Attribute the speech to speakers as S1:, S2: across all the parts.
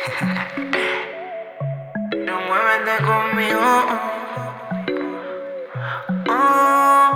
S1: No muévete conmigo. Oh.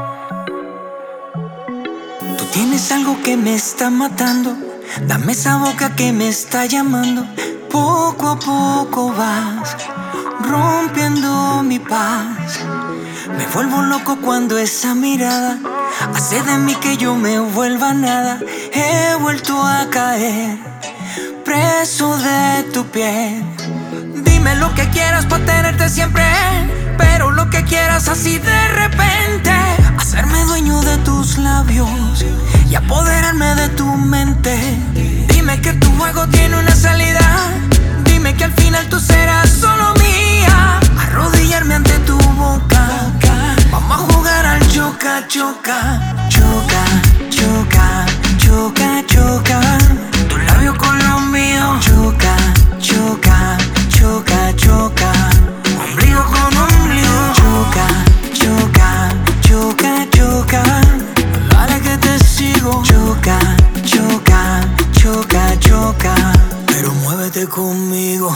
S2: Tú tienes algo que me está matando. Dame esa boca que me está llamando. Poco a poco vas rompiendo mi paz. Me vuelvo loco cuando esa mirada hace de mí que yo me vuelva nada. He vuelto a caer preso de tu piel. Dime lo que quieras para tenerte siempre, pero lo que quieras así de repente. Hacerme dueño de tus labios y apoderarme de tu mente. Dime que tu juego tiene una salida. Dime que al final tú serás solo mía. Arrodillarme ante tu boca. Vamos a jugar al choca, choca. Choca, choca, choca, choca. Tu labio con los míos. Choca, choca, choca, choca. Ombligo con ombligo. Choca, choca, choca, choca. Dale que te sigo. Choca, choca, choca, choca. Pero muévete conmigo.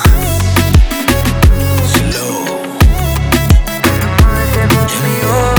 S2: Slow.
S1: Muévete conmigo.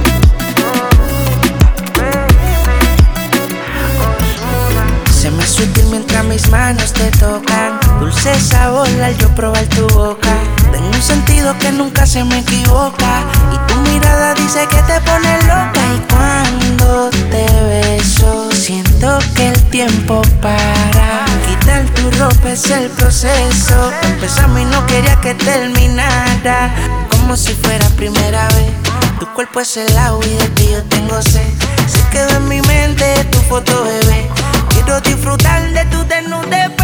S3: Se me sutil mientras mis manos te tocan. Dulce sabor al yo probar tu boca. Tengo un sentido que nunca se me equivoca. Y tu mirada dice que te pone loca. Y cuando te beso siento que el tiempo para. Quitar tu ropa es el proceso. Empezamos y no quería que terminara. Como si fuera primera vez. Tu cuerpo es el agua y de ti yo tengo sed. Se quedó en mi mente tu foto, bebé. Quiero disfrutar de tu desnudez.